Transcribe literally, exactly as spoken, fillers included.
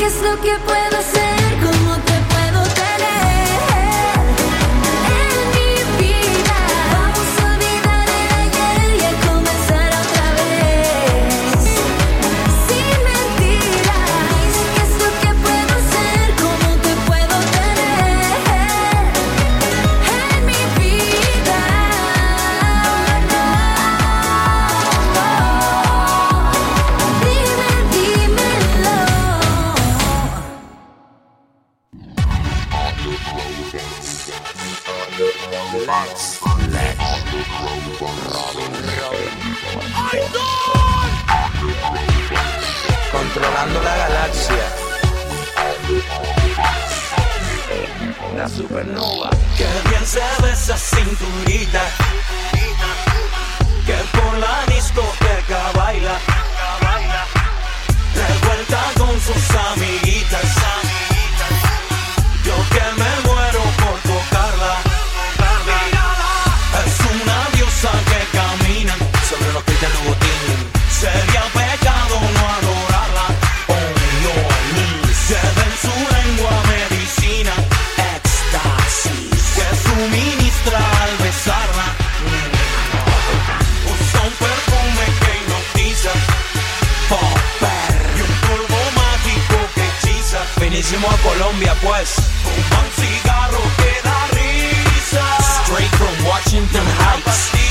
qué es lo que puedo hacer, cómo te puedo tener en mi vida. Vamos a olvidar el ayer y a comenzar otra vez. Sin mentiras, qué es lo que puedo hacer, cómo te puedo tener en mi vida. Dime, dímelo. Lex, Lex, Robin, Robin. Controlando la galaxia. La supernova. Qué bien se ve esa cinturita, que por la discoteca baila, revuelta con sus amiguitas. Yo que me muero por tocarla. Es una diosa que camina sobre los pies del botín. Sería pecado no adorarla. Oh no, se ve en su lengua medicina, éxtasis que suministra al besarla. Usa un perfume que hipnotiza, popper, y un polvo mágico que hechiza. Finísimo a Colombia pues, fuma un cigarro que da risa. Straight from Washington Heights.